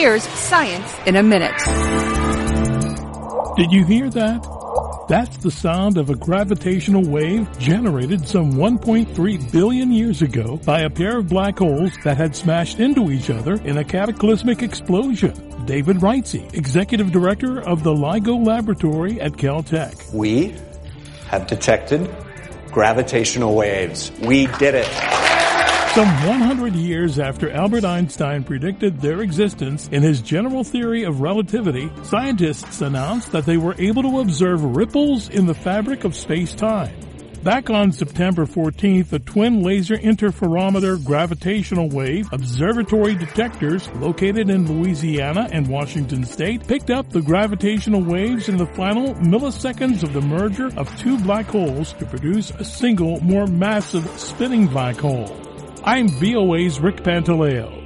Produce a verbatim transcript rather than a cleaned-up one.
Here's Science in a Minute. Did you hear that? That's the sound of a gravitational wave generated some one point three billion years ago by a pair of black holes that had smashed into each other in a cataclysmic explosion. David Reitze, Executive Director of the LIGO Laboratory at Caltech. We have detected gravitational waves. We did it. Some one hundred years after Albert Einstein predicted their existence in his general theory of relativity, scientists announced that they were able to observe ripples in the fabric of space-time. Back on September fourteenth, the Twin Laser Interferometer Gravitational Wave Observatory detectors located in Louisiana and Washington State picked up the gravitational waves in the final milliseconds of the merger of two black holes to produce a single, more massive spinning black hole. I'm V O A's Rick Pantaleo.